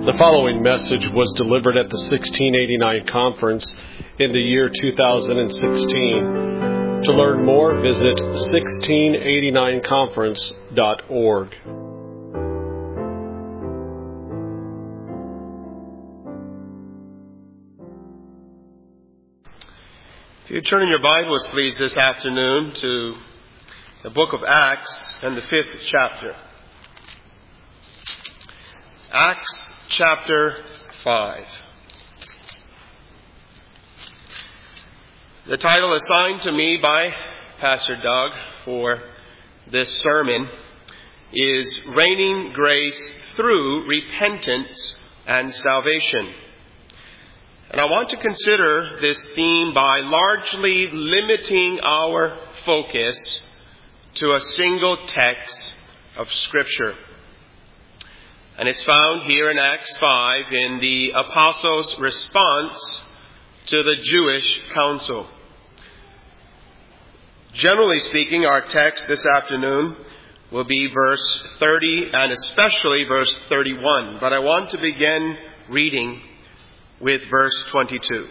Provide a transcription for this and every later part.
The following message was delivered at the 1689 conference in the year 2016. To learn more, visit 1689conference.org. If you turn in your Bibles, please, this afternoon to the book of Acts and the 5th chapter. Acts chapter 5. The title assigned to me by Pastor Doug for this sermon is Reigning Grace Through Repentance and Salvation. And I want to consider this theme by largely limiting our focus to a single text of Scripture. And it's found here in Acts 5 in the apostles' response to the Jewish council. Generally speaking, our text this afternoon will be verse 30 and especially verse 31. But I want to begin reading with verse 22.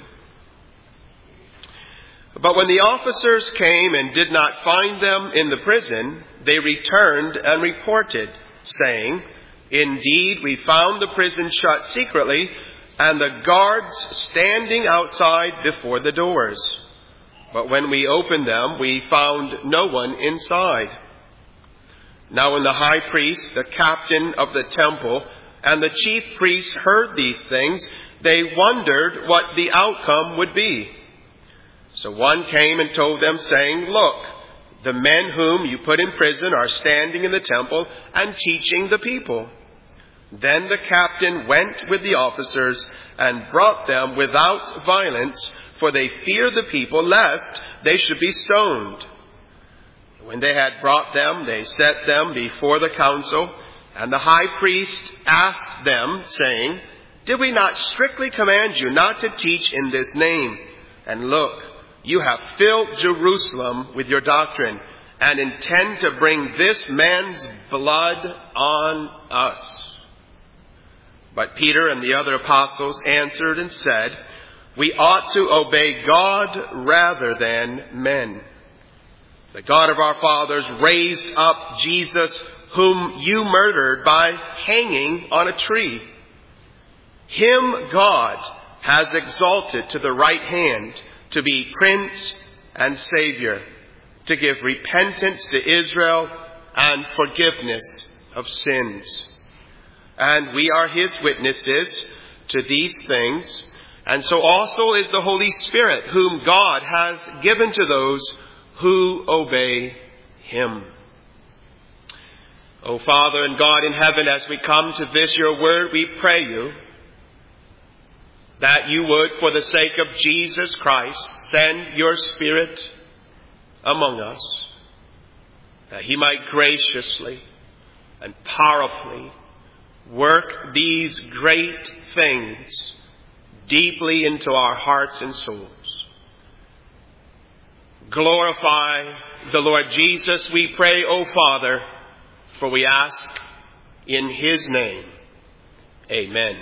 But when the officers came and did not find them in the prison, they returned and reported, saying, "Indeed, we found the prison shut secretly, and the guards standing outside before the doors. But when we opened them, we found no one inside." Now when the high priest, the captain of the temple, and the chief priests heard these things, they wondered what the outcome would be. So one came and told them, saying, "Look, the men whom you put in prison are standing in the temple and teaching the people." Then the captain went with the officers and brought them without violence, for they feared the people lest they should be stoned. When they had brought them, they set them before the council, and the high priest asked them, saying, "Did we not strictly command you not to teach in this name? And look, you have filled Jerusalem with your doctrine, and intend to bring this man's blood on us." But Peter and the other apostles answered and said, "We ought to obey God rather than men. The God of our fathers raised up Jesus, whom you murdered by hanging on a tree. Him God has exalted to the right hand to be Prince and Savior, to give repentance to Israel and forgiveness of sins. And we are his witnesses to these things, and so also is the Holy Spirit, whom God has given to those who obey him." O Father and God in heaven, as we come to this your word, we pray you that you would, for the sake of Jesus Christ, send your Spirit among us, that he might graciously and powerfully work these great things deeply into our hearts and souls. Glorify the Lord Jesus, we pray, O Father, for we ask in his name. Amen.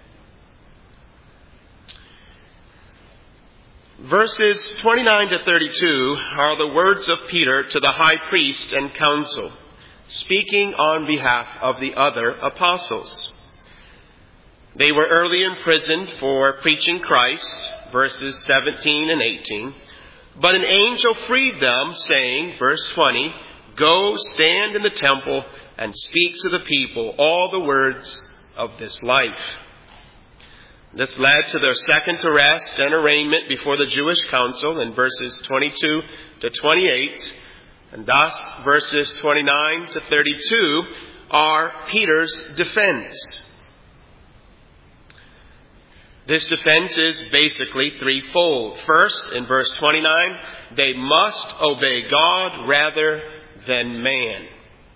Verses 29 to 32 are the words of Peter to the high priest and council, speaking on behalf of the other apostles. They were early imprisoned for preaching Christ, verses 17 and 18. But an angel freed them, saying, verse 20, "Go stand in the temple and speak to the people all the words of this life." This led to their second arrest and arraignment before the Jewish council in verses 22 to 28. And thus, verses 29 to 32 are Peter's defense. This defense is basically threefold. First, in verse 29, they must obey God rather than man.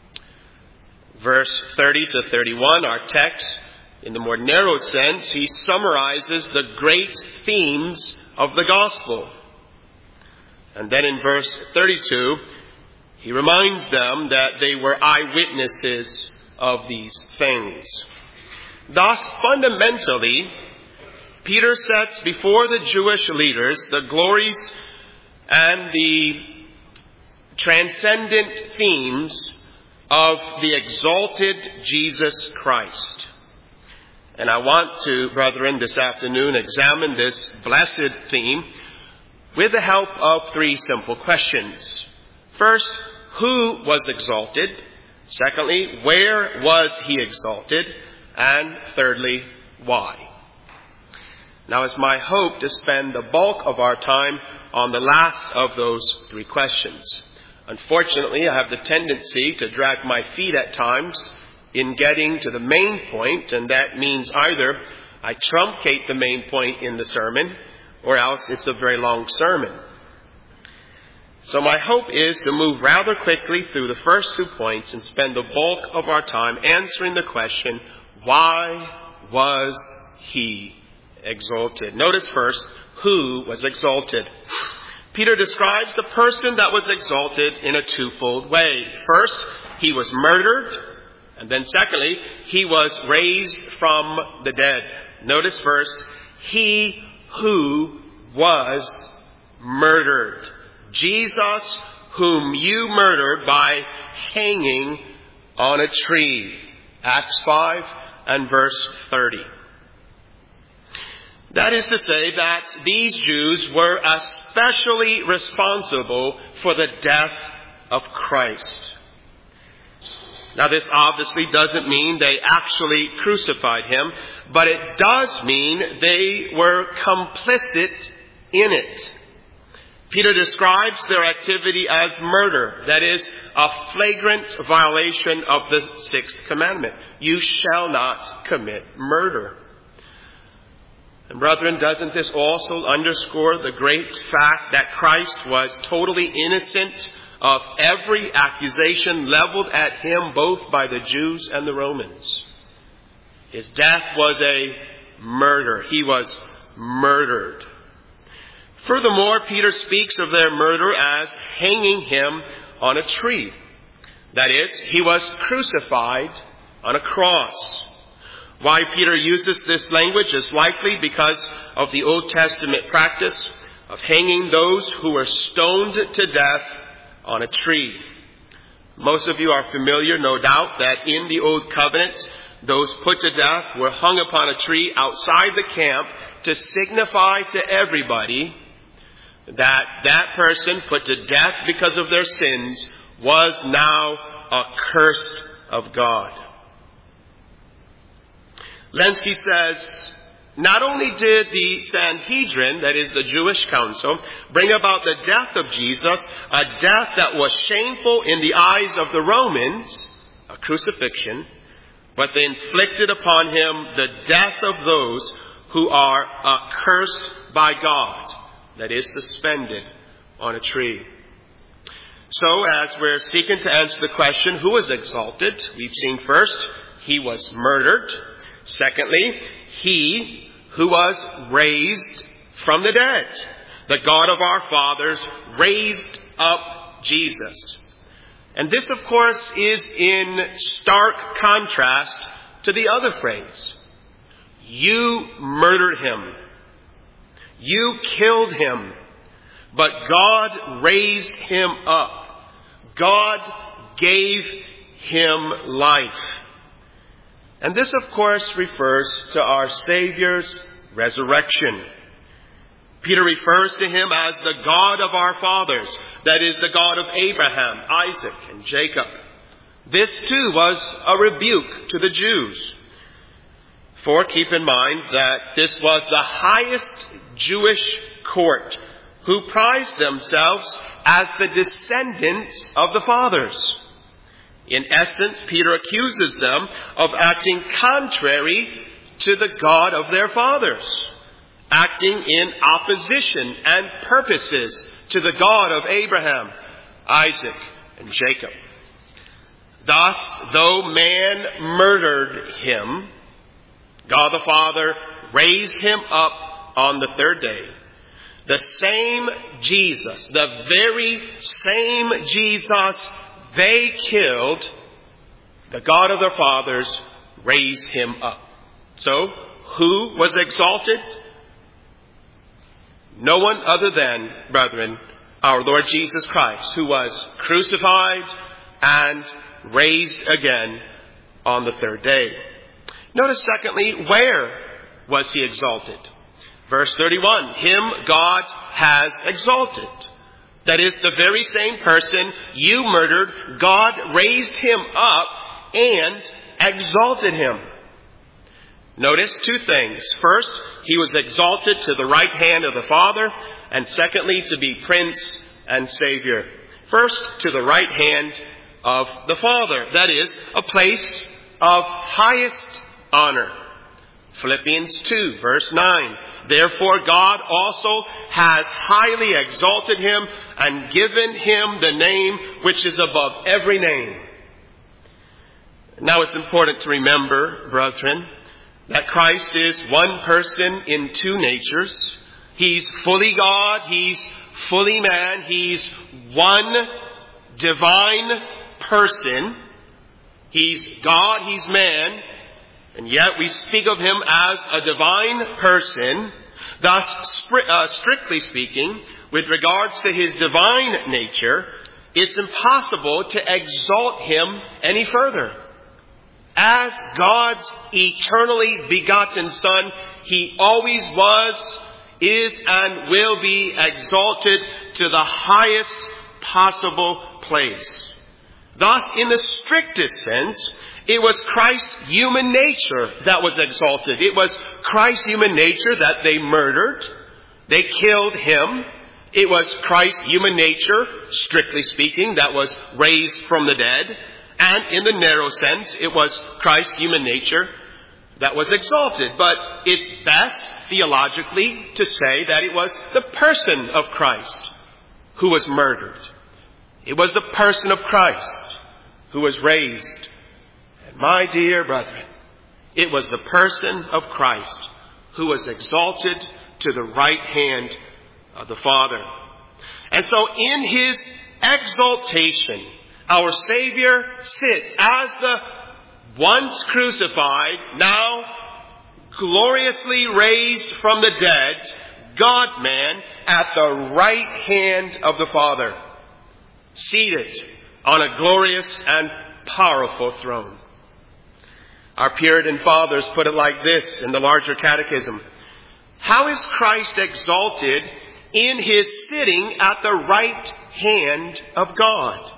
Verse 30 to 31, our text, in the more narrow sense, he summarizes the great themes of the gospel. And then in verse 32, he reminds them that they were eyewitnesses of these things. Thus, fundamentally, Peter sets before the Jewish leaders the glories and the transcendent themes of the exalted Jesus Christ. And I want to, brethren, this afternoon examine this blessed theme with the help of three simple questions. First, who was exalted? Secondly, where was he exalted? And thirdly, why? Now, it's my hope to spend the bulk of our time on the last of those three questions. Unfortunately, I have the tendency to drag my feet at times in getting to the main point, and that means either I truncate the main point in the sermon, or else it's a very long sermon. So my hope is to move rather quickly through the first 2 points and spend the bulk of our time answering the question, why was he exalted? Notice first, who was exalted? Peter describes the person that was exalted in a twofold way. First, he was murdered, and then secondly, he was raised from the dead. Notice first, he who was murdered. Jesus, whom you murdered by hanging on a tree. Acts 5 and verse 30. That is to say that these Jews were especially responsible for the death of Christ. Now, this obviously doesn't mean they actually crucified him, but it does mean they were complicit in it. Peter describes their activity as murder, that is, a flagrant violation of the 6th commandment. You shall not commit murder. And brethren, doesn't this also underscore the great fact that Christ was totally innocent of every accusation leveled at him both by the Jews and the Romans? His death was a murder. He was murdered. Furthermore, Peter speaks of their murder as hanging him on a tree. That is, he was crucified on a cross. Why Peter uses this language is likely because of the Old Testament practice of hanging those who were stoned to death on a tree. Most of you are familiar, no doubt, that in the Old Covenant, those put to death were hung upon a tree outside the camp to signify to everybody that that person put to death because of their sins was now accursed of God. Lenski says, not only did the Sanhedrin, that is the Jewish council, bring about the death of Jesus, a death that was shameful in the eyes of the Romans, a crucifixion, but they inflicted upon him the death of those who are accursed by God, that is suspended on a tree. So as we're seeking to answer the question, who was exalted? We've seen first, he was murdered. Secondly, he who was raised from the dead. The God of our fathers raised up Jesus. And this, of course, is in stark contrast to the other phrase. You murdered him. You killed him. But God raised him up. God gave him life. And this, of course, refers to our Savior's resurrection. Peter refers to him as the God of our fathers, that is, the God of Abraham, Isaac, and Jacob. This, too, was a rebuke to the Jews. For keep in mind that this was the highest Jewish court who prized themselves as the descendants of the fathers. In essence, Peter accuses them of acting contrary to the God of their fathers, acting in opposition and purposes to the God of Abraham, Isaac, and Jacob. Thus, though man murdered him, God the Father raised him up on the third day. The same Jesus, the very same Jesus they killed, the God of their fathers raised him up. So, who was exalted? No one other than, brethren, our Lord Jesus Christ, who was crucified and raised again on the third day. Notice, secondly, where was he exalted? Verse 31, him God has exalted. That is, the very same person you murdered, God raised him up and exalted him. Notice two things. First, he was exalted to the right hand of the Father, and secondly, to be Prince and Savior. First, to the right hand of the Father. That is, a place of highest honor. Philippians 2, verse 9. Therefore God also has highly exalted him and given him the name which is above every name. Now it's important to remember, brethren, that Christ is one person in two natures. He's fully God, he's fully man, he's one divine person. He's God, he's man, and yet we speak of him as a divine person. Thus, strictly speaking, with regards to his divine nature, it's impossible to exalt him any further. As God's eternally begotten Son, he always was, is, and will be exalted to the highest possible place. Thus, in the strictest sense, it was Christ's human nature that was exalted. It was Christ's human nature that they murdered. They killed him. It was Christ's human nature, strictly speaking, that was raised from the dead. And in the narrow sense, it was Christ's human nature that was exalted. But it's best theologically to say that it was the person of Christ who was murdered. It was the person of Christ who was raised. And my dear brethren, it was the person of Christ who was exalted to the right hand of the Father. And so in his exaltation, our Savior sits as the once crucified, now gloriously raised from the dead, God-man, at the right hand of the Father, seated on a glorious and powerful throne. Our Puritan fathers put it like this in the larger catechism. How is Christ exalted in his sitting at the right hand of God?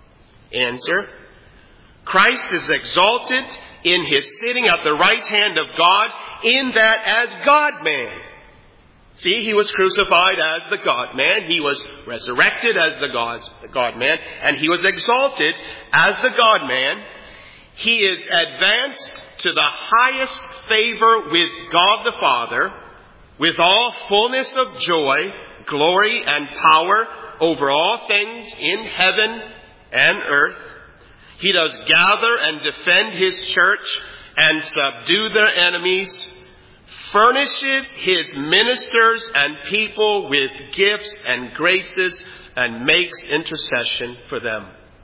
Answer. Christ is exalted in his sitting at the right hand of God in that as God-man. See, he was crucified as the God-man. He was resurrected as the God-man. And he was exalted as the God-man. He is advanced to the highest favor with God the Father, with all fullness of joy, glory, and power over all things in heaven and earth. He does gather and defend his church and subdue their enemies, furnishes his ministers and people with gifts and graces, and makes intercession for them.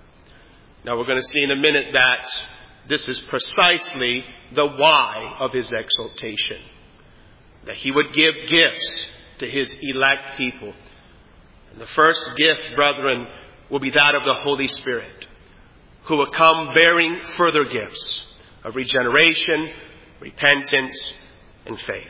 Now we're going to see in a minute that this is precisely the why of his exaltation. That he would give gifts to his elect people. And the first gift, brethren, will be that of the Holy Spirit, who will come bearing further gifts of regeneration, repentance, and faith.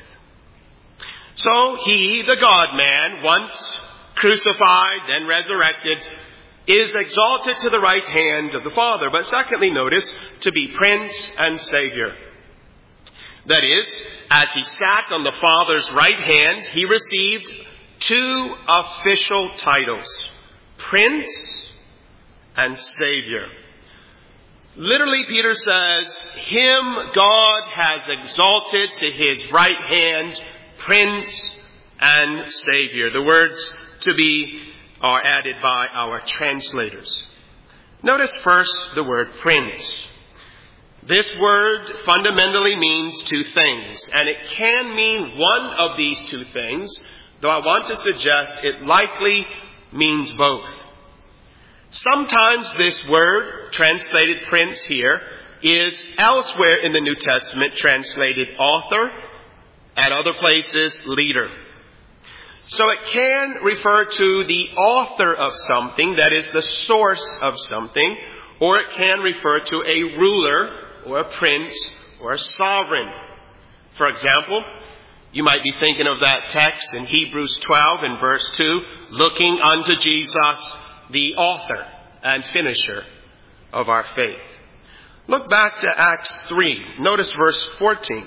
So he, the God-man, once crucified, then resurrected, is exalted to the right hand of the Father. But secondly, notice, to be Prince and Savior. That is, as he sat on the Father's right hand, he received two official titles, Prince and Savior. Literally, Peter says, him God has exalted to his right hand, Prince and Savior. The words to be are added by our translators. Notice first the word Prince. This word fundamentally means two things, and it can mean one of these two things, though I want to suggest it likely means both. Sometimes this word, translated Prince here, is elsewhere in the New Testament translated author, at other places leader. So it can refer to the author of something, that is the source of something, or it can refer to a ruler or a prince or a sovereign. For example, you might be thinking of that text in Hebrews 12 and verse 2, looking unto Jesus, the author and finisher of our faith. Look back to Acts 3. Notice verse 14.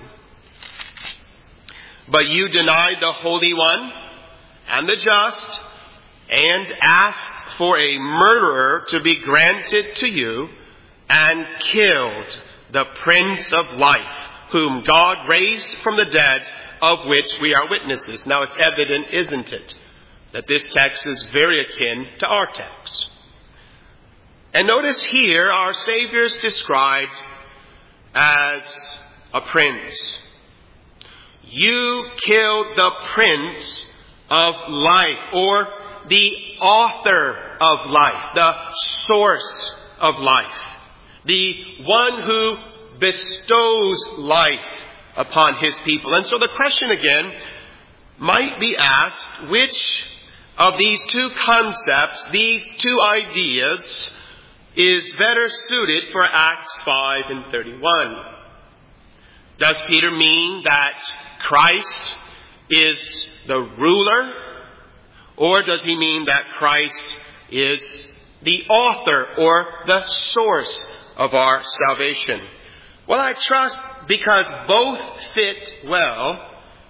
But you denied the Holy One and the just, and asked for a murderer to be granted to you, and killed the Prince of Life, whom God raised from the dead, of which we are witnesses. Now it's evident, isn't it, that this text is very akin to our text. And notice here our Savior is described as a prince. You killed the Prince of Life, or the author of life, the source of life, the one who bestows life upon his people. And so the question again might be asked, which of these two concepts, these two ideas, is better suited for Acts 5 and 31? Does Peter mean that Christ is the ruler, or does he mean that Christ is the author or the source of our salvation? Well, I trust, because both fit well,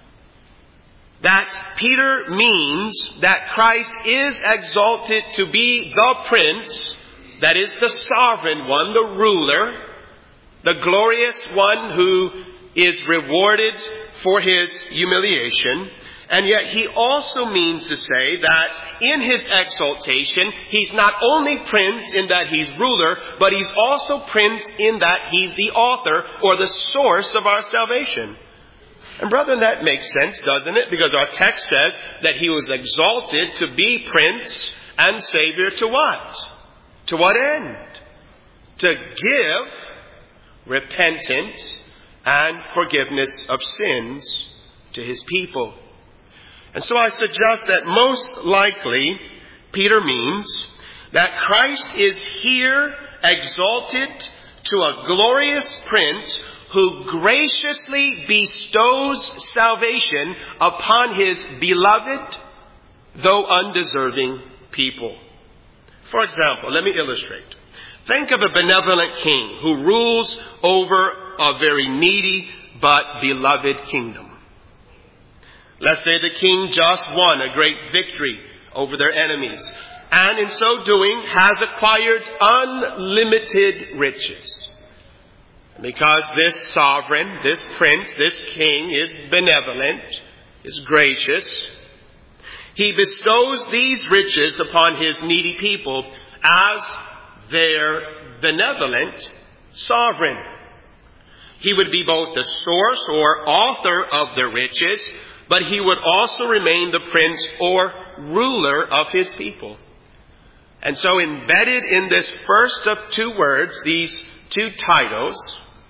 that Peter means that Christ is exalted to be the prince, that is the sovereign one, the ruler, the glorious one who is rewarded for his humiliation. And yet he also means to say that in his exaltation, he's not only prince in that he's ruler, but he's also prince in that he's the author or the source of our salvation. And brethren, that makes sense, doesn't it? Because our text says that he was exalted to be prince and savior to what? To what end? To give repentance and forgiveness of sins to his people. And so I suggest that most likely Peter means that Christ is here exalted to a glorious prince who graciously bestows salvation upon his beloved, though undeserving people. For example, let me illustrate. Think of a benevolent king who rules over a very needy but beloved kingdom. Let's say the king just won a great victory over their enemies, and in so doing has acquired unlimited riches. Because this sovereign, this prince, this king is benevolent, is gracious, he bestows these riches upon his needy people as their benevolent sovereign. He would be both the source or author of the riches, but he would also remain the prince or ruler of his people. And so embedded in this first of two words, these two titles,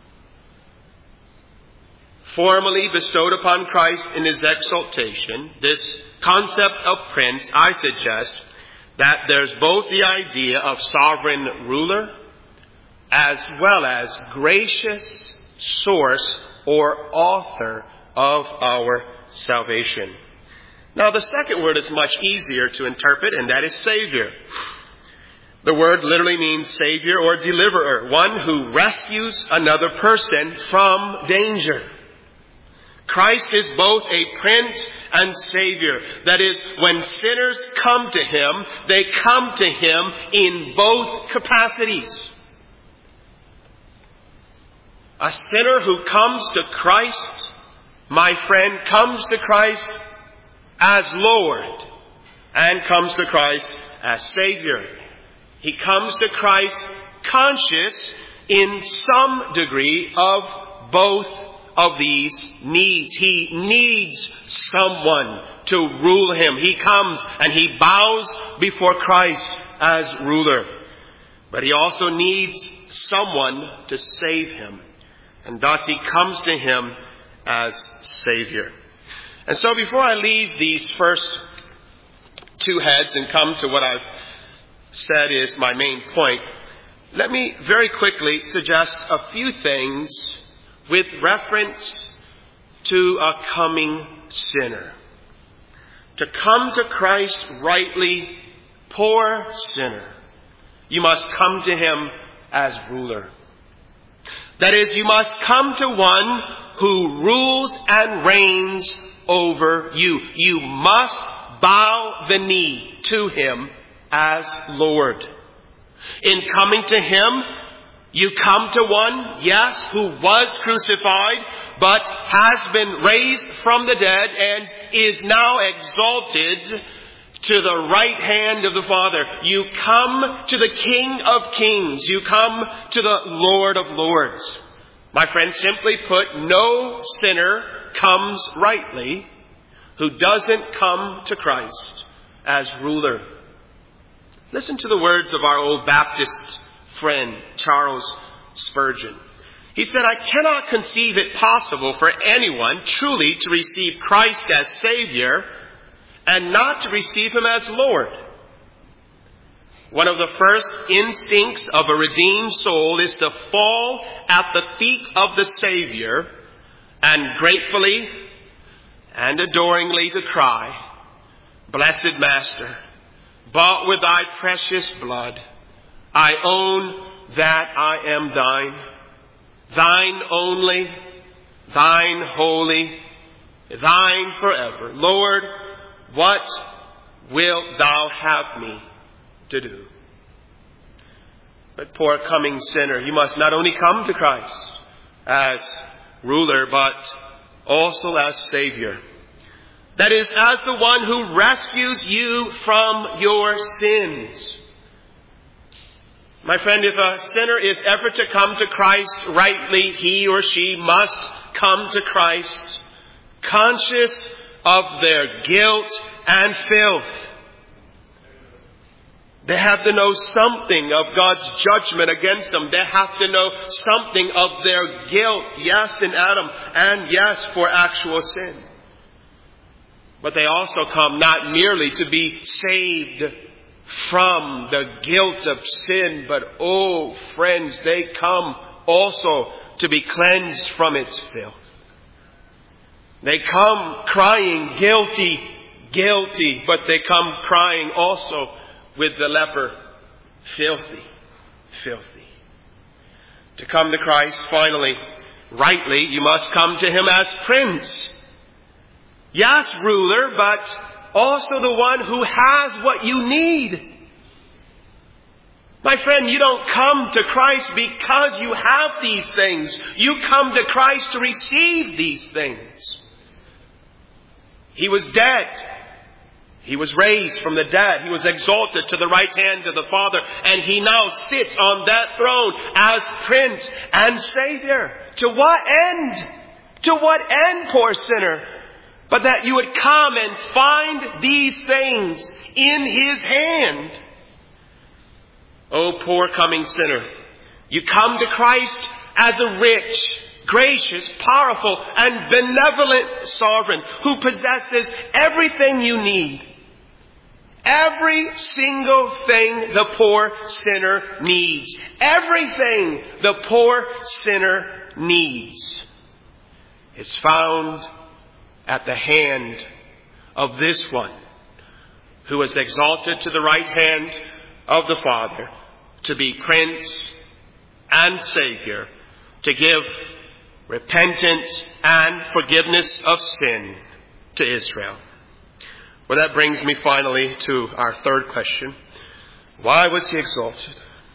formally bestowed upon Christ in his exaltation, this concept of prince, I suggest that there's both the idea of sovereign ruler as well as gracious source or author of our salvation. Now, the second word is much easier to interpret, and that is Savior. The word literally means Savior or deliverer, one who rescues another person from danger. Christ is both a prince and Savior. That is, when sinners come to him, they come to him in both capacities. A sinner who comes to Christ, my friend, comes to Christ as Lord and comes to Christ as Savior. He comes to Christ conscious in some degree of both of these needs. He needs someone to rule him. He comes and he bows before Christ as ruler. But he also needs someone to save him. And thus he comes to him as Savior. And so before I leave these first two heads and come to what I've said is my main point, let me very quickly suggest a few things with reference to a coming sinner. To come to Christ rightly, poor sinner, you must come to him as ruler. That is, you must come to one who rules and reigns over you. You must bow the knee to him as Lord. In coming to him, you come to one, yes, who was crucified, but has been raised from the dead and is now exalted to the right hand of the Father. You come to the King of Kings. You come to the Lord of Lords. My friend, simply put, no sinner comes rightly who doesn't come to Christ as ruler. Listen to the words of our old Baptist friend, Charles Spurgeon. He said, I cannot conceive it possible for anyone truly to receive Christ as Savior and not to receive him as Lord. One of the first instincts of a redeemed soul is to fall at the feet of the Savior and gratefully and adoringly to cry, Blessed Master, bought with thy precious blood, I own that I am thine, thine only, thine wholly, thine forever. Lord, what wilt thou have me to do? But poor coming sinner, you must not only come to Christ as ruler, but also as Savior. That is, as the one who rescues you from your sins. My friend, if a sinner is ever to come to Christ rightly, he or she must come to Christ conscious of their guilt and filth. They have to know something of God's judgment against them. They have to know something of their guilt, yes, in Adam, and yes, for actual sin. But they also come not merely to be saved from the guilt of sin, but, oh, friends, they come also to be cleansed from its filth. They come crying, guilty, guilty, but they come crying also with the leper, filthy, filthy. To come to Christ, finally, rightly, you must come to him as Prince. Yes, ruler, but also the one who has what you need. My friend, you don't come to Christ because you have these things. You come to Christ to receive these things. He was dead. He was raised from the dead. He was exalted to the right hand of the Father. And he now sits on that throne as Prince and Savior. To what end? To what end, poor sinner? But that you would come and find these things in his hand. Oh, poor coming sinner. You come to Christ as a rich, gracious, powerful, and benevolent sovereign who possesses everything you need. Every single thing the poor sinner needs. Everything the poor sinner needs is found at the hand of this one who is exalted to the right hand of the Father to be Prince and Savior, to give repentance and forgiveness of sin to Israel. Well, that brings me finally to our third question. Why was he exalted?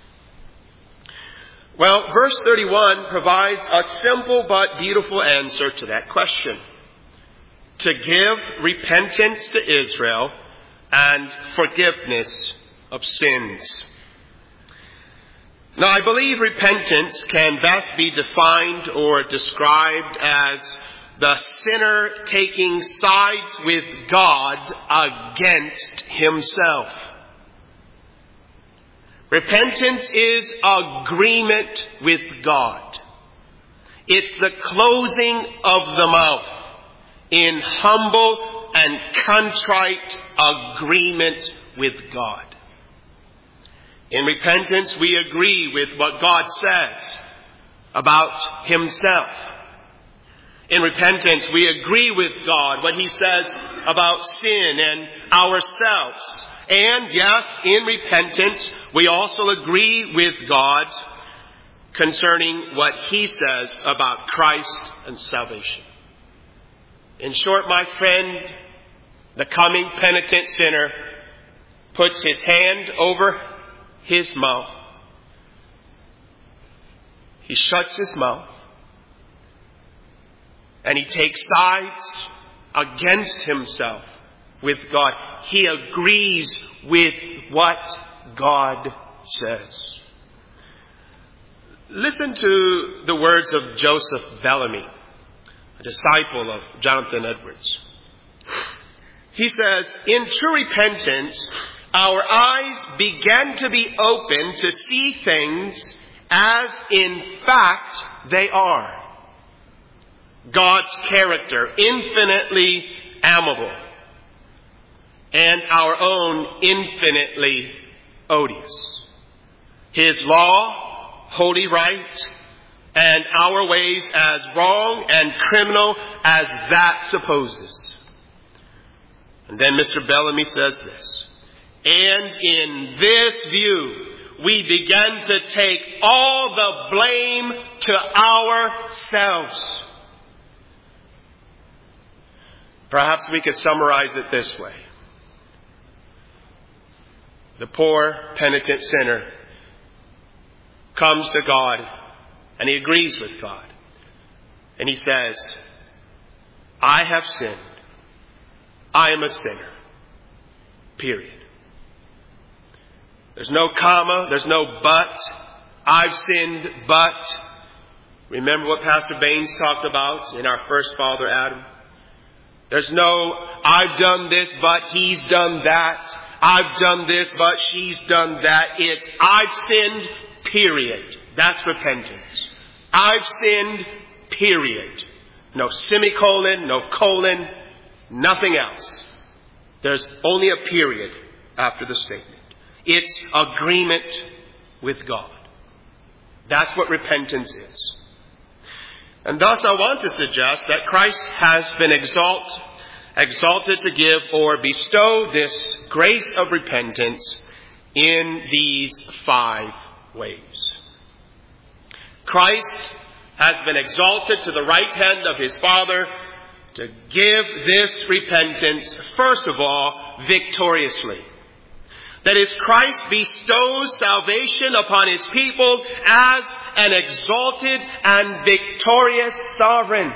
Well, verse 31 provides a simple but beautiful answer to that question. To give repentance to Israel and forgiveness of sins. Now, I believe repentance can best be defined or described as the sinner taking sides with God against himself. Repentance is agreement with God. It's the closing of the mouth in humble and contrite agreement with God. In repentance, we agree with what God says about himself. In repentance, we agree with God, what he says about sin and ourselves. And yes, in repentance, we also agree with God concerning what he says about Christ and salvation. In short, my friend, the coming penitent sinner puts his hand over his mouth. He shuts his mouth. And he takes sides against himself with God. He agrees with what God says. Listen to the words of Joseph Bellamy, a disciple of Jonathan Edwards. He says, in true repentance, our eyes begin to be open to see things as in fact they are. God's character, infinitely amiable, and our own infinitely odious. His law, holy right, and our ways as wrong and criminal as that supposes. And then Mr. Bellamy says this, and in this view, we begin to take all the blame to ourselves. Perhaps we could summarize it this way. The poor penitent sinner comes to God and he agrees with God. And he says, I have sinned. I am a sinner. Period. There's no comma. There's no but. I've sinned, but. Remember what Pastor Baines talked about in our first father, Adam? There's no, I've done this, but he's done that. I've done this, but she's done that. It's, I've sinned, period. That's repentance. I've sinned, period. No semicolon, no colon, nothing else. There's only a period after the statement. It's agreement with God. That's what repentance is. And thus I want to suggest that Christ has been exalted to give or bestow this grace of repentance in these 5 ways. Christ has been exalted to the right hand of his Father to give this repentance, first of all, victoriously. That is, Christ bestows salvation upon his people as an exalted and victorious sovereign.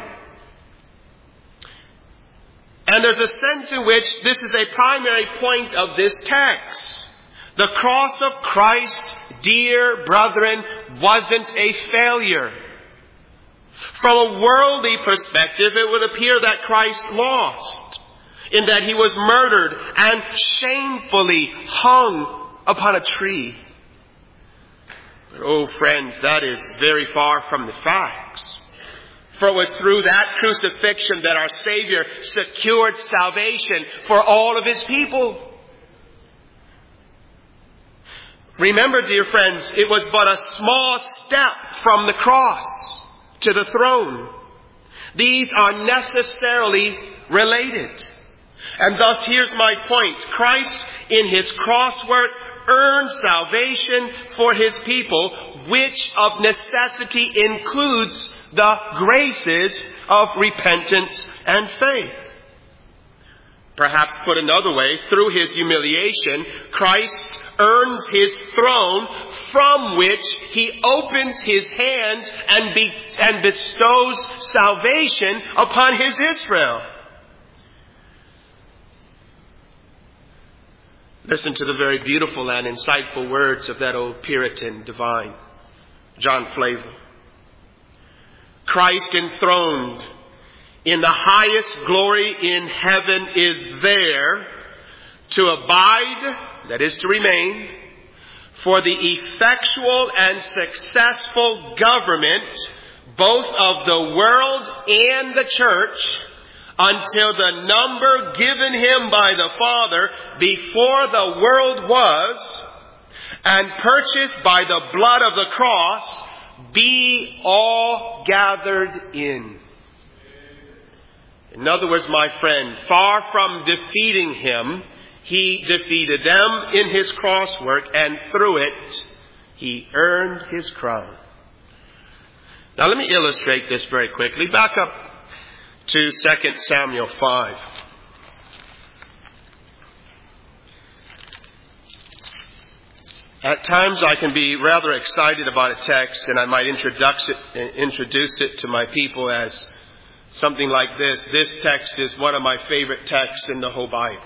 And there's a sense in which this is a primary point of this text. The cross of Christ, dear brethren, wasn't a failure. From a worldly perspective, it would appear that Christ lost, in that he was murdered and shamefully hung upon a tree. But oh friends, that is very far from the facts. For it was through that crucifixion that our Savior secured salvation for all of his people. Remember, dear friends, it was but a small step from the cross to the throne. These are necessarily related. And thus, here's my point. Christ, in his cross work, earned salvation for his people, which of necessity includes the graces of repentance and faith. Perhaps put another way, through his humiliation, Christ earns his throne, from which he opens his hands and bestows salvation upon his Israel. Listen to the very beautiful and insightful words of that old Puritan divine, John Flavel. Christ enthroned in the highest glory in heaven is there to abide, that is to remain, for the effectual and successful government both of the world and the church, until the number given him by the Father before the world was, and purchased by the blood of the cross, be all gathered in. In other words, my friend, far from defeating him, he defeated them in his cross work, and through it, he earned his crown. Now let me illustrate this very quickly. Back up to 2 Samuel 5. At times I can be rather excited about a text, and I might introduce it to my people as something like this. This text is one of my favorite texts in the whole Bible.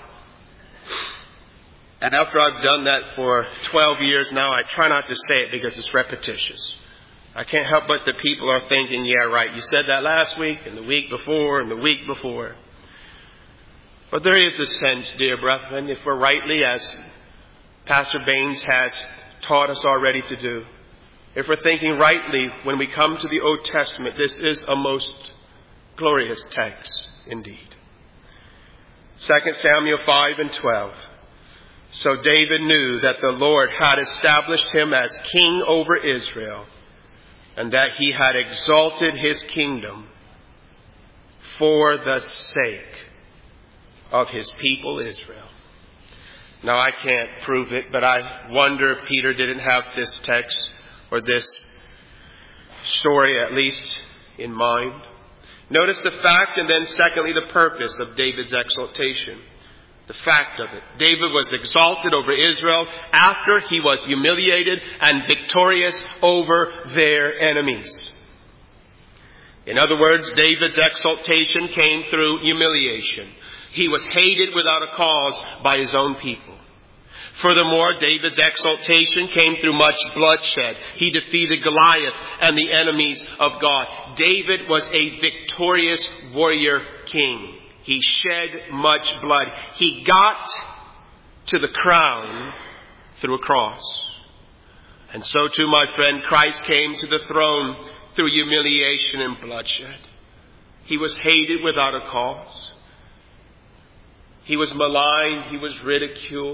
And after I've done that for 12 years now, I try not to say it because it's repetitious. I can't help but the people are thinking, yeah, right, you said that last week and the week before and the week before. But there is a sense, dear brethren, if we're rightly, as Pastor Baines has taught us already to do, if we're thinking rightly when we come to the Old Testament, this is a most glorious text indeed. 2 Samuel 5 and 12. So David knew that the Lord had established him as king over Israel, and that he had exalted his kingdom for the sake of his people Israel. Now I can't prove it, but I wonder if Peter didn't have this text or this story at least in mind. Notice the fact, and then secondly the purpose of David's exaltation. The fact of it. David was exalted over Israel after he was humiliated and victorious over their enemies. In other words, David's exaltation came through humiliation. He was hated without a cause by his own people. Furthermore, David's exaltation came through much bloodshed. He defeated Goliath and the enemies of God. David was a victorious warrior king. He shed much blood. He got to the crown through a cross. And so too, my friend, Christ came to the throne through humiliation and bloodshed. He was hated without a cause. He was maligned. He was ridiculed.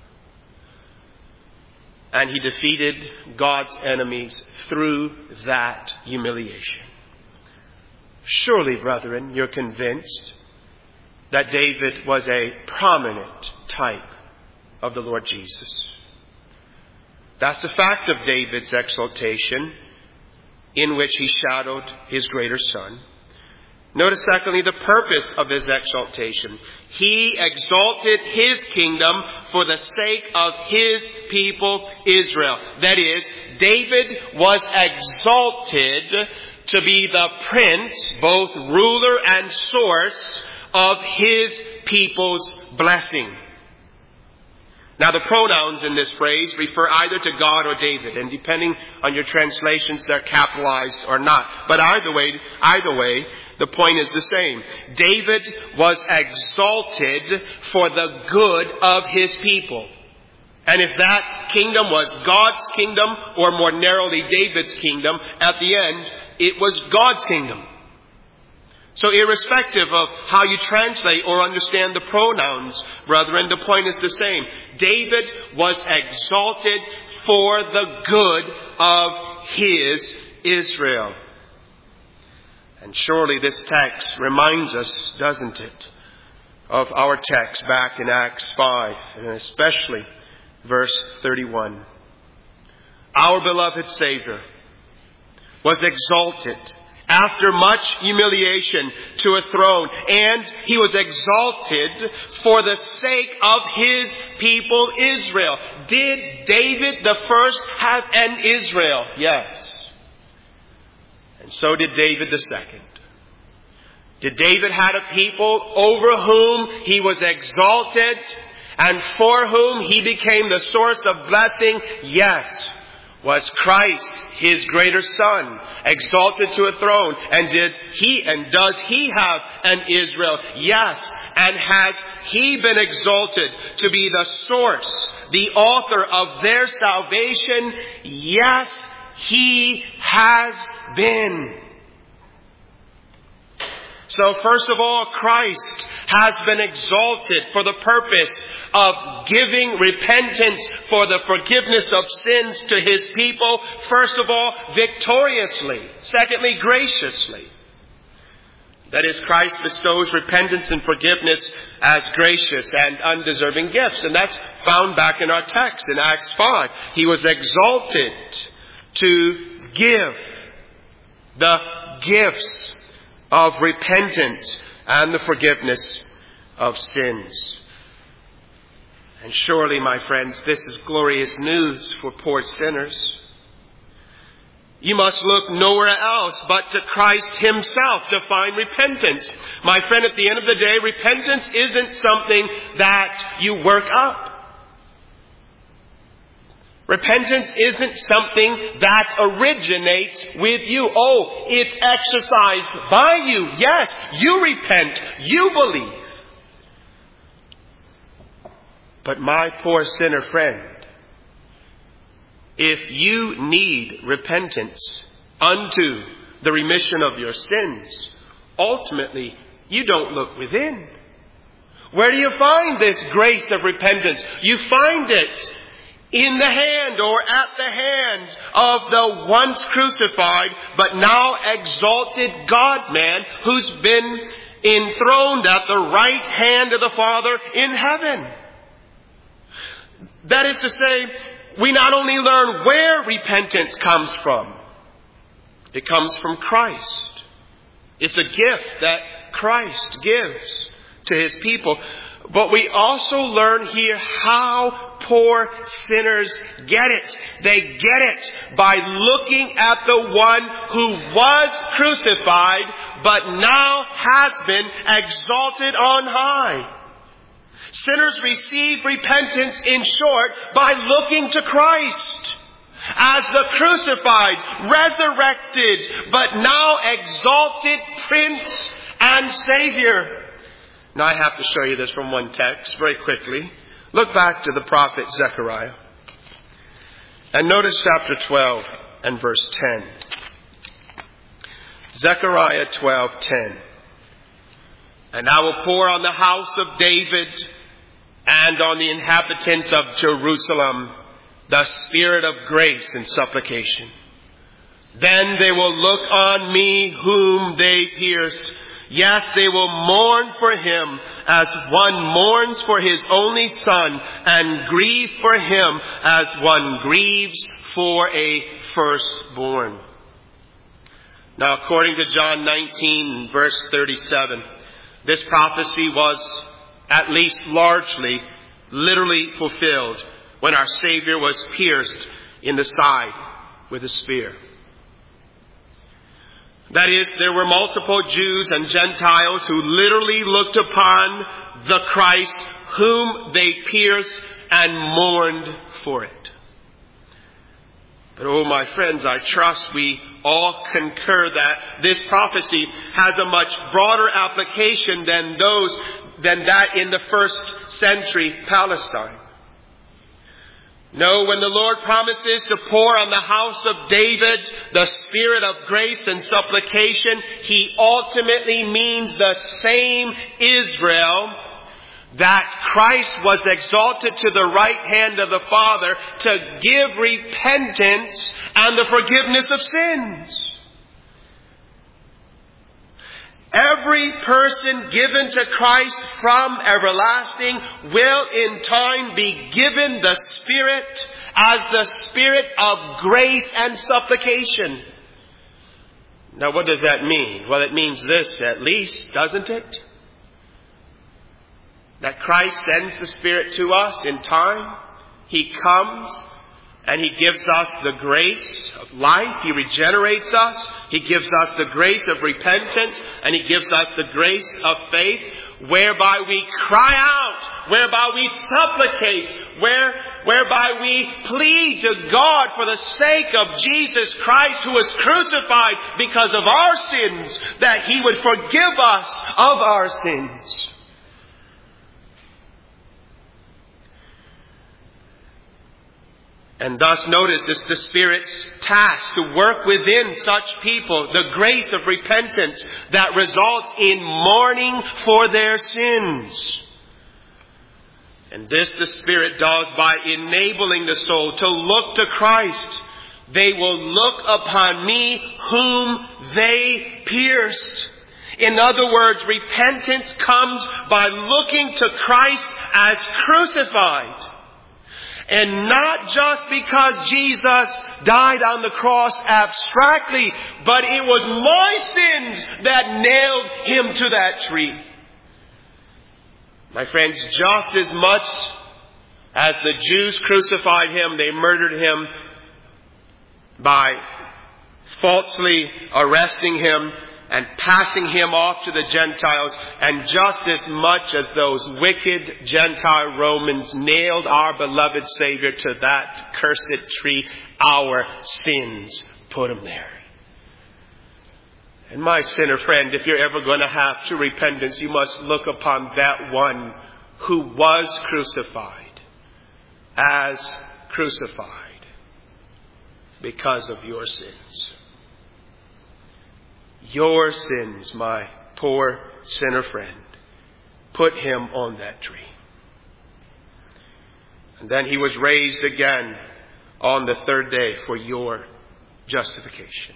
And he defeated God's enemies through that humiliation. Surely, brethren, you're convinced that David was a prominent type of the Lord Jesus. That's the fact of David's exaltation, in which he shadowed his greater son. Notice secondly the purpose of his exaltation. He exalted his kingdom for the sake of his people Israel. That is, David was exalted to be the prince, both ruler and source, of his people's blessing. Now the pronouns in this phrase refer either to God or David, and depending on your translations, they're capitalized or not. But either way, the point is the same. David was exalted for the good of his people. And if that kingdom was God's kingdom, or more narrowly David's kingdom, at the end, it was God's kingdom. So irrespective of how you translate or understand the pronouns, brethren, the point is the same. David was exalted for the good of his Israel. And surely this text reminds us, doesn't it, of our text back in Acts 5, and especially verse 31. Our beloved Savior was exalted after much humiliation to a throne, and he was exalted for the sake of his people Israel. Did David the first have an Israel? Yes. And so did David the second. Did David have a people over whom he was exalted and for whom he became the source of blessing? Yes. Was Christ, his greater son, exalted to a throne? And does he have an Israel? Yes. And has He been exalted to be the source, the author of their salvation? Yes, He has been. So first of all, Christ has been exalted for the purpose of giving repentance for the forgiveness of sins to His people. First of all, victoriously. Secondly, graciously. That is, Christ bestows repentance and forgiveness as gracious and undeserving gifts. And that's found back in our text in Acts 5. He was exalted to give the gifts of repentance and the forgiveness of sins. And surely, my friends, this is glorious news for poor sinners. You must look nowhere else but to Christ Himself to find repentance. My friend, at the end of the day, repentance isn't something that you work up. Repentance isn't something that originates with you. Oh, it's exercised by you. Yes, you repent. You believe. But my poor sinner friend, if you need repentance unto the remission of your sins, ultimately you don't look within. Where do you find this grace of repentance? You find it in the hand or at the hand of the once crucified but now exalted God-man who's been enthroned at the right hand of the Father in heaven. That is to say, we not only learn where repentance comes from, it comes from Christ. It's a gift that Christ gives to His people. But we also learn here how poor sinners get it. They get it by looking at the one who was crucified but now has been exalted on high. Sinners receive repentance, in short, by looking to Christ as the crucified, resurrected, but now exalted Prince and Savior. Now I have to show you this from one text very quickly. Look back to the prophet Zechariah. And notice chapter 12 and verse 10. Zechariah 12:10. And I will pour on the house of David and on the inhabitants of Jerusalem the spirit of grace and supplication. Then they will look on me whom they pierced. Yes, they will mourn for him as one mourns for his only son, and grieve for him as one grieves for a firstborn. Now, according to John 19, verse 37, this prophecy was at least largely, literally fulfilled when our Savior was pierced in the side with a spear. That is, there were multiple Jews and Gentiles who literally looked upon the Christ whom they pierced and mourned for it. But oh, my friends, I trust we all concur that this prophecy has a much broader application than that in the first century Palestine. No, when the Lord promises to pour on the house of David the spirit of grace and supplication, He ultimately means the same Israel that Christ was exalted to the right hand of the Father to give repentance and the forgiveness of sins. Every person given to Christ from everlasting will in time be given the Spirit as the Spirit of grace and supplication. Now, what does that mean? Well, it means this at least, doesn't it? That Christ sends the Spirit to us in time. He comes and He gives us the grace of life. He regenerates us. He gives us the grace of repentance. And He gives us the grace of faith, whereby we cry out, whereby we supplicate, whereby we plead to God for the sake of Jesus Christ, who was crucified because of our sins, that He would forgive us of our sins. And thus notice it's the Spirit's task to work within such people the grace of repentance that results in mourning for their sins. And this the Spirit does by enabling the soul to look to Christ. They will look upon me whom they pierced. In other words, repentance comes by looking to Christ as crucified. And not just because Jesus died on the cross abstractly, but it was my sins that nailed him to that tree. My friends, just as much as the Jews crucified him, they murdered him by falsely arresting him and passing him off to the Gentiles. And just as much as those wicked Gentile Romans nailed our beloved Savior to that cursed tree, our sins put him there. And my sinner friend, if you're ever going to have true repentance, you must look upon that one who was crucified as crucified because of your sins. Your sins, my poor sinner friend, put him on that tree. And then he was raised again on the third day for your justification.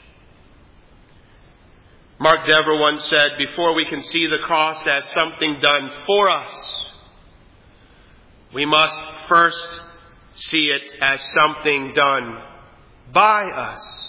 Mark Dever once said, before we can see the cross as something done for us, we must first see it as something done by us.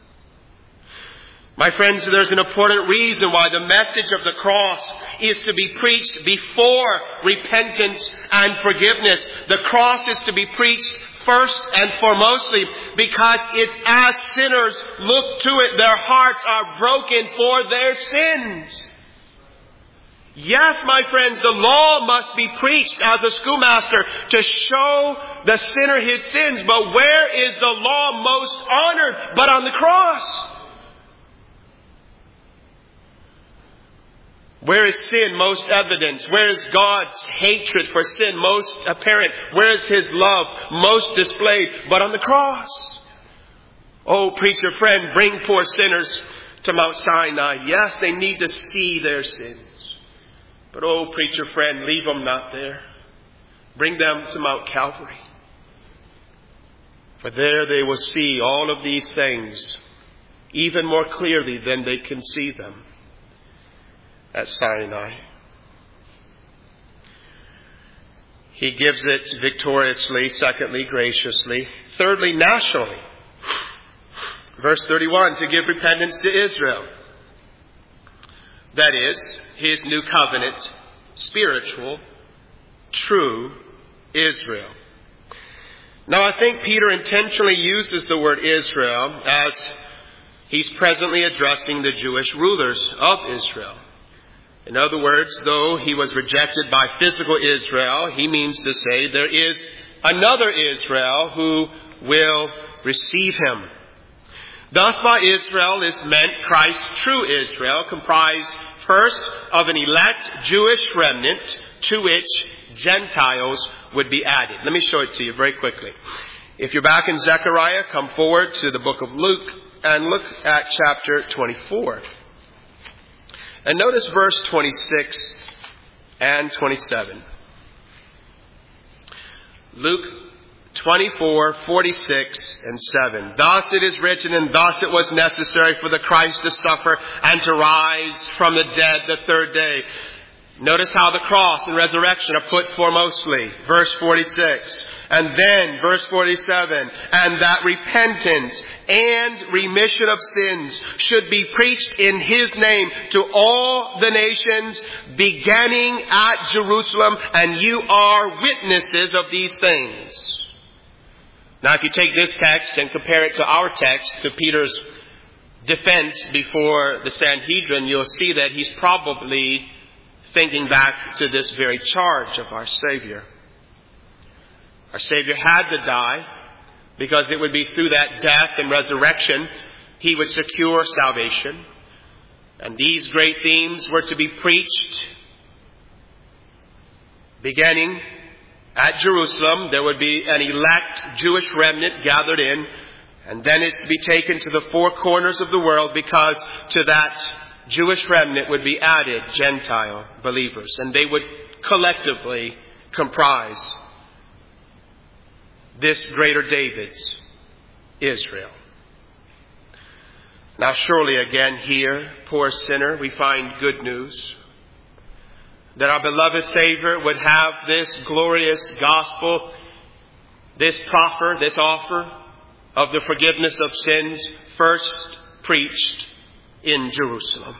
My friends, there's an important reason why the message of the cross is to be preached before repentance and forgiveness. The cross is to be preached first and foremostly because it's as sinners look to it, their hearts are broken for their sins. Yes, my friends, the law must be preached as a schoolmaster to show the sinner his sins. But where is the law most honored but on the cross? Where is sin most evident? Where is God's hatred for sin most apparent? Where is his love most displayed? But on the cross. Oh, preacher friend, bring poor sinners to Mount Sinai. Yes, they need to see their sins. But oh, preacher friend, leave them not there. Bring them to Mount Calvary. For there they will see all of these things even more clearly than they can see them at Sinai. He gives it victoriously. Secondly, graciously. Thirdly, nationally. Verse 31, to give repentance to Israel. That is, his new covenant, spiritual, true Israel. Now, I think Peter intentionally uses the word Israel as he's presently addressing the Jewish rulers of Israel. In other words, though he was rejected by physical Israel, he means to say there is another Israel who will receive him. Thus by Israel is meant Christ's true Israel, comprised first of an elect Jewish remnant to which Gentiles would be added. Let me show it to you very quickly. If you're back in Zechariah, come forward to the book of Luke and look at chapter 24. And notice verse 26 and 27. Luke 24, 46 and 7. Thus it is written, and thus it was necessary for the Christ to suffer and to rise from the dead the third day. Notice how the cross and resurrection are put foremostly. Verse 46. And then, verse 47, and that repentance and remission of sins should be preached in his name to all the nations, beginning at Jerusalem, and you are witnesses of these things. Now, if you take this text and compare it to our text, to Peter's defense before the Sanhedrin, you'll see that he's probably thinking back to this very charge of our Savior. Our Savior had to die because it would be through that death and resurrection he would secure salvation. And these great themes were to be preached beginning At Jerusalem, there would be an elect Jewish remnant gathered in, and then it's to be taken to the four corners of the world, because to that Jewish remnant would be added Gentile believers, and they would collectively comprise this greater David's Israel. Now surely again here, poor sinner, we find good news that our beloved Savior would have this glorious gospel, this proffer, this offer of the forgiveness of sins first preached in Jerusalem.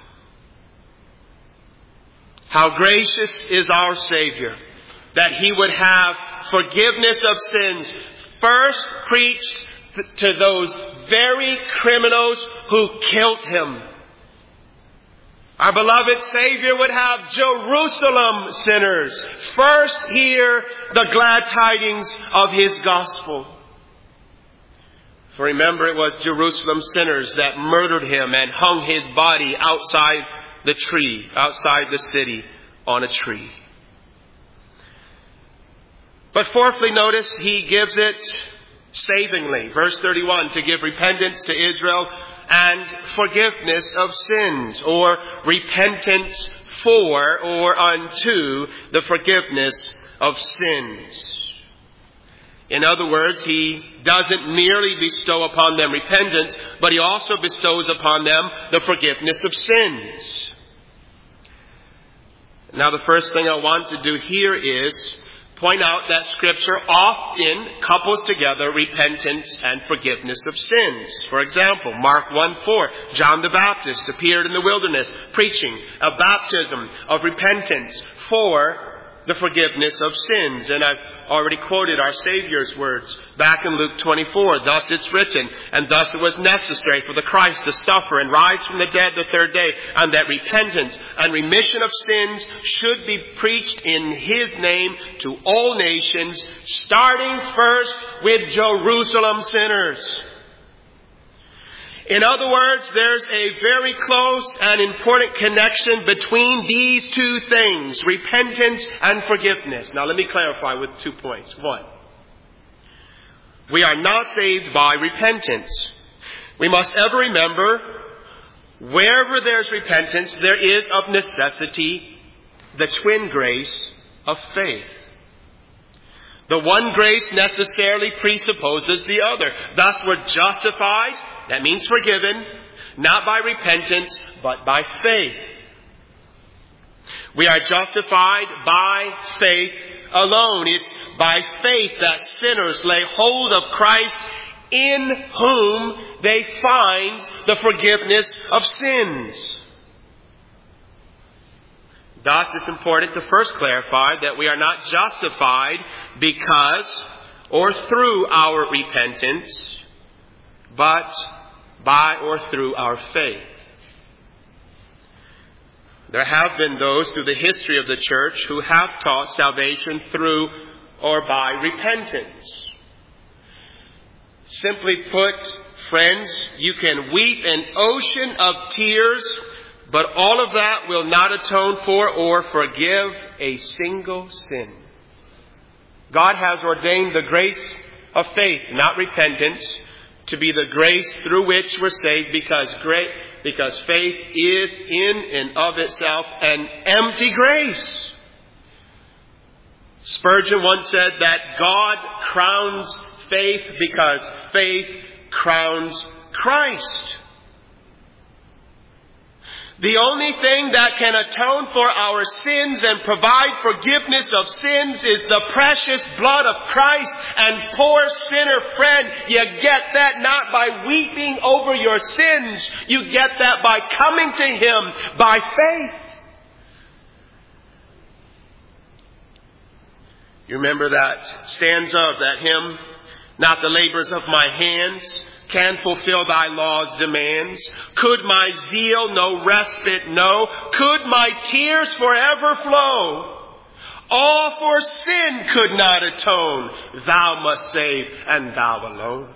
How gracious is our Savior that He would have forgiveness of sins first preached to those very criminals who killed Him. Our beloved Savior would have Jerusalem sinners first hear the glad tidings of His gospel. For remember, it was Jerusalem sinners that murdered Him and hung His body outside the tree, outside the city, on a tree. But fourthly, notice He gives it savingly. Verse 31, to give repentance to Israel and forgiveness of sins, or repentance for or unto the forgiveness of sins. In other words, He doesn't merely bestow upon them repentance, but He also bestows upon them the forgiveness of sins. Now, the first thing I want to do here is point out that Scripture often couples together repentance and forgiveness of sins. For example, Mark 1:4, John the Baptist appeared in the wilderness preaching a baptism of repentance for the forgiveness of sins. And I've already quoted our Savior's words back in Luke 24. Thus it's written, and thus it was necessary for the Christ to suffer and rise from the dead the third day, and that repentance and remission of sins should be preached in His name to all nations, starting first with Jerusalem sinners. In other words, there's a very close and important connection between these two things, repentance and forgiveness. Now let me clarify with 2 points. 1, we are not saved by repentance. We must ever remember, wherever there's repentance, there is of necessity the twin grace of faith. The one grace necessarily presupposes the other. Thus we're justified, that means forgiven, not by repentance, but by faith. We are justified by faith alone. It's by faith that sinners lay hold of Christ, in whom they find the forgiveness of sins. Thus, it's important to first clarify that we are not justified because or through our repentance, but by or through our faith. There have been those through the history of the church who have taught salvation through or by repentance. Simply put, friends, you can weep an ocean of tears, but all of that will not atone for or forgive a single sin. God has ordained the grace of faith, not repentance, to be the grace through which we're saved, because faith is in and of itself an empty grace. Spurgeon once said that God crowns faith because faith crowns Christ. The only thing that can atone for our sins and provide forgiveness of sins is the precious blood of Christ. And poor sinner friend, you get that not by weeping over your sins. You get that by coming to Him by faith. You remember that stanza of that hymn? Not the labors of my hands can fulfill thy law's demands. Could my zeal no respite know? Could my tears forever flow? All for sin could not atone. Thou must save, and thou alone.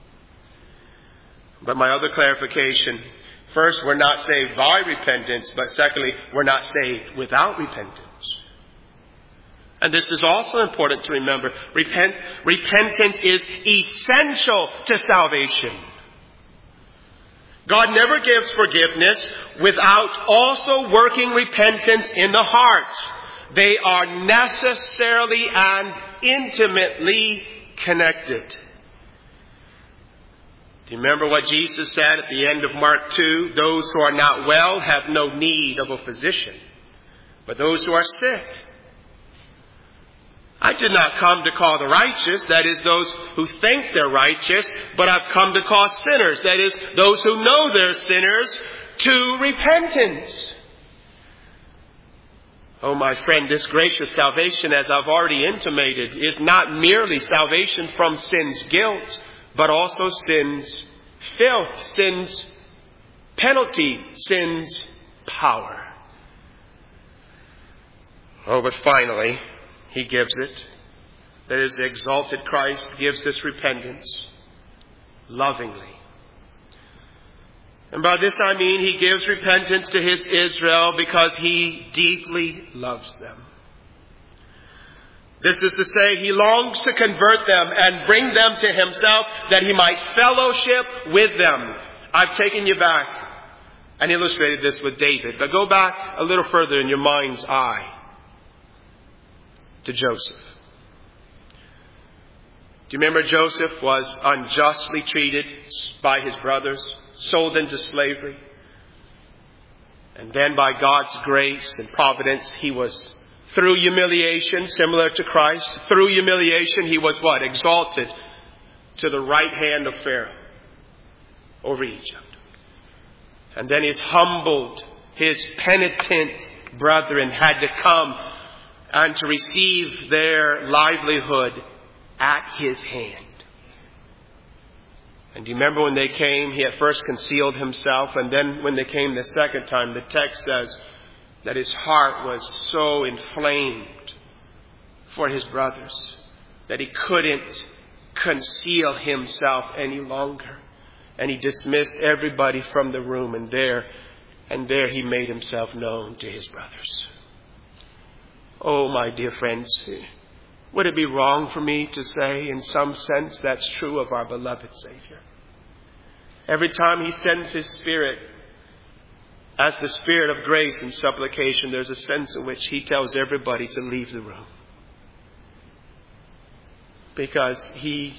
But my other clarification, first, we're not saved by repentance, but secondly, we're not saved without repentance. And this is also important to remember. Repentance is essential to salvation. God never gives forgiveness without also working repentance in the heart. They are necessarily and intimately connected. Do you remember what Jesus said at the end of Mark 2? Those who are not well have no need of a physician, but those who are sick. I did not come to call the righteous, that is, those who think they're righteous, but I've come to call sinners, that is, those who know they're sinners, to repentance. Oh, my friend, this gracious salvation, as I've already intimated, is not merely salvation from sin's guilt, but also sin's filth, sin's penalty, sin's power. Oh, but finally, He gives it. That is, the exalted Christ gives this repentance lovingly. And by this I mean He gives repentance to His Israel because He deeply loves them. This is to say, He longs to convert them and bring them to Himself that He might fellowship with them. I've taken you back and illustrated this with David, but go back a little further in your mind's eye to Joseph. Do you remember Joseph was unjustly treated by his brothers, sold into slavery? And then by God's grace and providence, he was, through humiliation, similar to Christ, through humiliation, he was what? Exalted to the right hand of Pharaoh over Egypt. And then his humbled, his penitent brethren had to come and to receive their livelihood at his hand. And do you remember when they came, he at first concealed himself, and then when they came the second time, the text says that his heart was so inflamed for his brothers that he couldn't conceal himself any longer. And he dismissed everybody from the room, and there he made himself known to his brothers. Oh, my dear friends, would it be wrong for me to say, in some sense, that's true of our beloved Savior? Every time He sends His Spirit, as the Spirit of grace and supplication, there's a sense in which He tells everybody to leave the room. Because He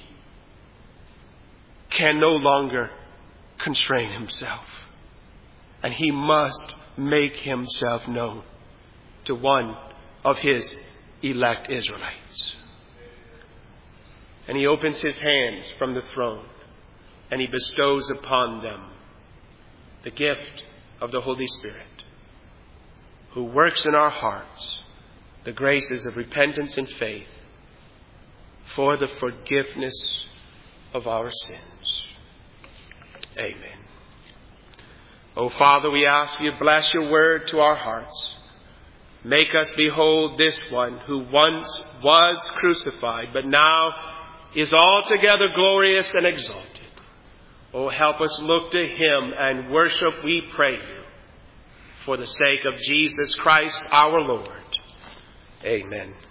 can no longer constrain Himself. And He must make Himself known to one of His elect Israelites. And He opens His hands from the throne and He bestows upon them the gift of the Holy Spirit, who works in our hearts the graces of repentance and faith for the forgiveness of our sins. Amen. Oh, Father, we ask You, bless Your word to our hearts. Make us behold this one who once was crucified, but now is altogether glorious and exalted. Oh, help us look to Him and worship, we pray You, for the sake of Jesus Christ our Lord. Amen.